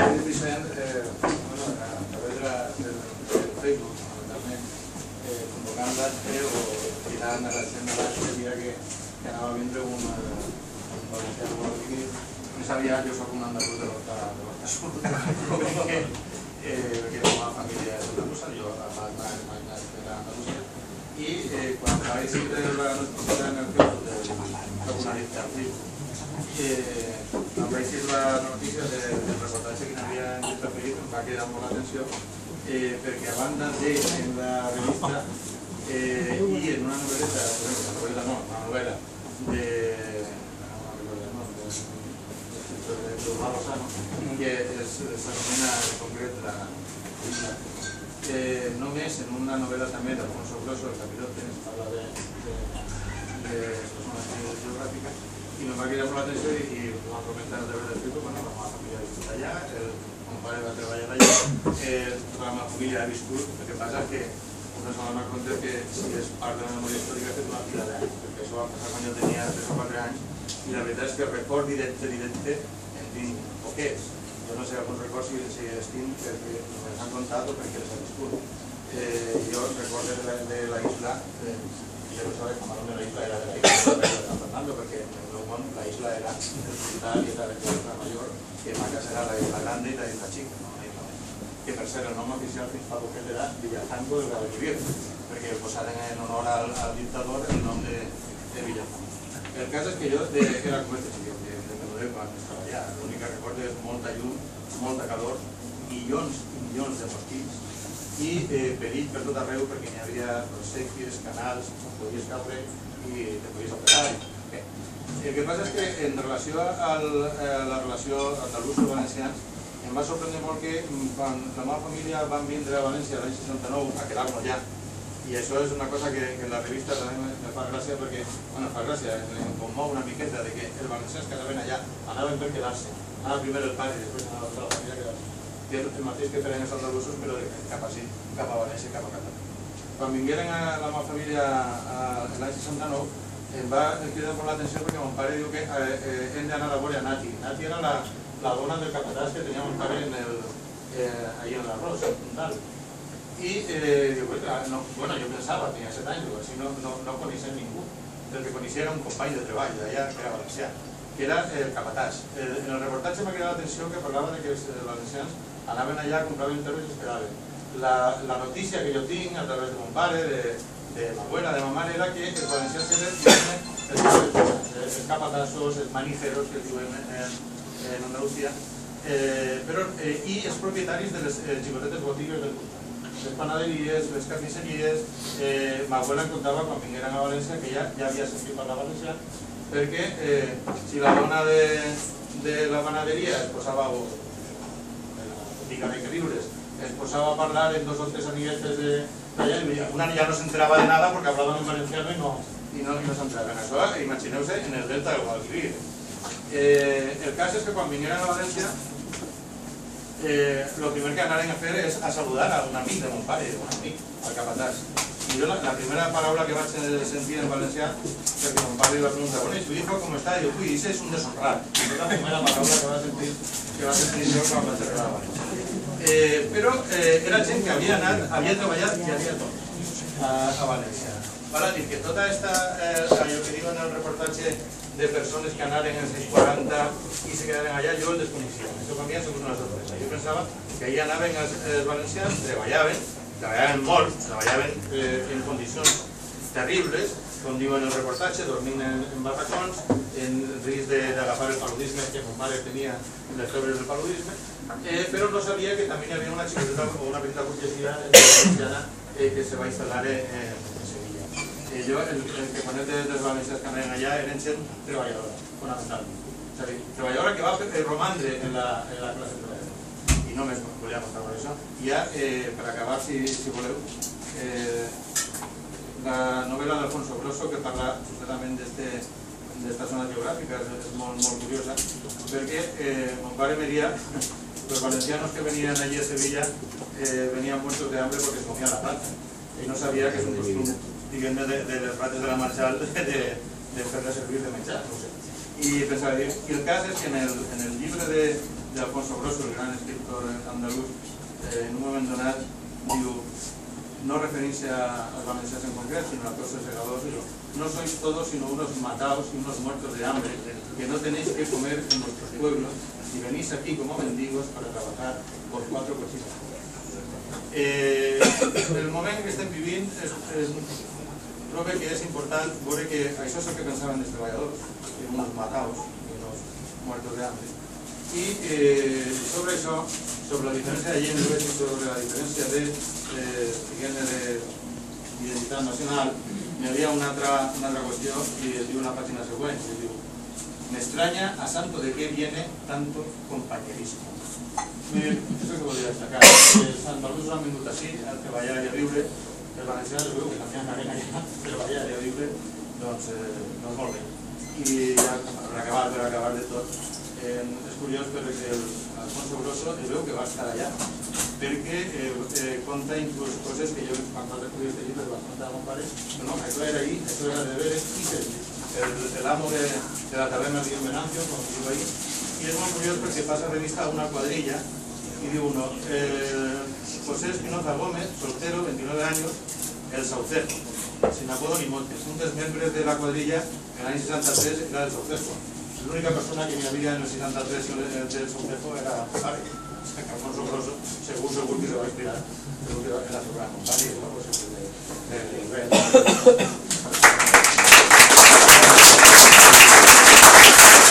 Vicent, a través del Facebook, fundamentalment, convocant l'acte o tirant a la gent de l'acte el dia que anava a vindre un valencià que vol venir. Més aviat jo soc un andalús de l'Horta Sud, perquè la meva família és andalusa, jo m'he nascut a Andalusia, i quan vaig tindre la notícia en el em vaig dir la notícia del reportatge que n'havia en aquesta pel·lícula, em va quedar molt l'atenció, perquè a banda en la revista i en una novel·leta, una novel·la de Luzmà Lozano, que s'anomena en concret la isla. Només en una novel·la també d'Alfonso Grosso, el Capirote, es parla de zones geogràfiques, i me va quedar molt l'atenció i ho vam comentar a través del Facebook. La meva família ha viscut allà, mon pare va treballar allà, tota la meva família ha viscut. El que passa és que una se m'ha compte que si és part de la memòria històrica ha fet una fila d'anys, perquè això va passar quan jo tenia 3 o 4 anys, i la veritat és que el record directe en tinc poquets. Jo no sé algun record si els tinc perquè me han contat o perquè les he viscut. Jo recordo de la isla, ja no sabia com el nom de la isla era de la isla de San Fernando, perquè en el meu món la isla era el Hospital i era la isla Mayor, que ma casa era la isla Grande i la isla Chica, que per ser el nom oficial fins fa poquet era Villazanco del Gavilivir, perquè posaren en honor al dictador el nom de Villazanco. El cas és que jo era com este xiquet, de Menudet quan estava allà. L'únic que recordo és molta llum, molta calor, milions i milions de mosquits i perill per tot arreu perquè n'hi havia sèquies, canals, podies caure i te podies operar. El que passa és que en relació a la relació andalús-valencians em va sorprendre molt que quan la meva família van vindre a València l'any 69 a quedar-nos allà, i això és una cosa que en la revista també me fa gràcia perquè, bueno, fa gràcia, em commou una miqueta de que els valencians que anaven allà anaven per quedar-se. Anava primer el pare i després anava tota la família a quedar-se. Que és el mateix que feien els andalusos, però cap a València i cap a Catalunya. Quan vingueren a la meva família l'any 69, em va cridar molt l'atenció perquè mon pare diu que hem d'anar a veure a Nati. Nati era la dona del capatàs que tenia mon pare ahí en l'arròs, en Puntal. I bueno, jo pensava, tenia 7 anys, així no coneixia ningú. El que coneixia era un company de treball d'allà, que era valencià, que era el capatàs. En el reportatge m'ha quedat l'atenció que parlava que els valencians anaven allà, compraven terres i esperaven. La notícia que jo tinc a través de mon pare, de m'abuela, de ma mare, era que els valencians eren els capatassos, els manijeros que es diuen en Andalusia, i els propietaris de les xicotetes botigues del costat. Les panaderies, les carnisseries, ma abuela em contava quan vingueren a València que ja havia sentit parlar valencià, perquè si la dona de la panaderia es posava, o de la botiga de queviures, es posava a parlar en 2 o 3 amiguetes d'allà, una ja no s'enterava de nada perquè hablaven en valenciano i no s'enteraven. Això, imagineu-se, en el delta del Guadalquivir. El cas és que quan vingueren a València, el primer que anaren a fer és a saludar a un amic de mon pare, un amic, al capatàs. I jo la primera paraula que vaig sentir en valencià, perquè mon pare li va preguntar, bueno, ¿y tu hijo cómo está? I jo, ui, ese es un deshonrat. I és la primera paraula que va sentir jo quan vaig arribar a València. Però era gent que havia treballat i havia tot a València. Val a dir que tota allò que diuen en el reportatge de persones que anaren als anys 40 i se quedaren allà, jo el desconeixia. Això per mi ha sigut una sorpresa. Jo pensava que allà anaven els valencians, treballaven molt, treballaven en condicions terribles, com diuen el reportatge, dormint en barracons, en risc d'agafar el paludisme que mon pare tenia, les febres del paludisme, però no sabia que també hi havia una xicoteta o una petita burgesia valenciana que se va instal·lar en Sevilla. Jo, el que conec dels valencians que anaven allà eren gent treballadora, fonamentalment. És a dir, treballadora que va romandre en la classe treballadora. I només volia mostrar per això. I ja, per acabar, si voleu, la novel·la d'Alfonso Grosso, que parla justament d'esta zona geogràfica, és molt curiosa, perquè mon pare me dia, los valencianos que venían allí a Sevilla venían muertos de hambre porque se comían la plata. Y no sabía que es un costumbre, diguem-ne, de les rates de la Marchal de fer-la servir de menjar, no sé. I pensava dir, i el cas és que en el llibre de Alfonso Grosso, el gran escritor andaluz, en un moment donat diu, no referirse a los valencianos en concreto, sino a todos los segadores, no sois todos sino unos mataos y unos muertos de hambre, que no tenéis que comer en vuestros pueblos y venís aquí como mendigos para trabajar por 4 cocinas. El moment que estem vivint trobo que és important veure que això és el que pensaven els treballadors, que eren uns mataos i uns muertos de hambre. I sobre això, sobre la diferència de llengües i sobre la diferència de identitat nacional, hi havia una altra qüestió i es diu una pàgina següent, que diu: me extraña a santo de qué viene tanto compañerismo. Això que volia destacar, els andalusos han vingut així a treballar i a viure, els valencians es veu que també anaven allà a treballar i a viure, doncs molt bé. I per acabar de tot, és curiós perquè Alfonso Grosso es veu que va estar allà, perquè conta inclús coses que jo quan vaig recollir este llibre vaig contar a mon pare, però no, això era ahí, això era de veres i servir. El amo de la taberna de Venancio, com diu ahí, i és molt curiós perquè passa revista a una quadrilla y digo uno, José Espinoza Gómez, soltero, 29 años, el Saucejo, sin apodo ni montes. Un dels membres de la cuadrilla en l'any 63 era el Saucejo. L'única persona que hi havia en el 63 del Saucejo era Pare. Que Alfonso Grosso, segur que se va inspirar, segur que era sobrano. Vale, no, pues de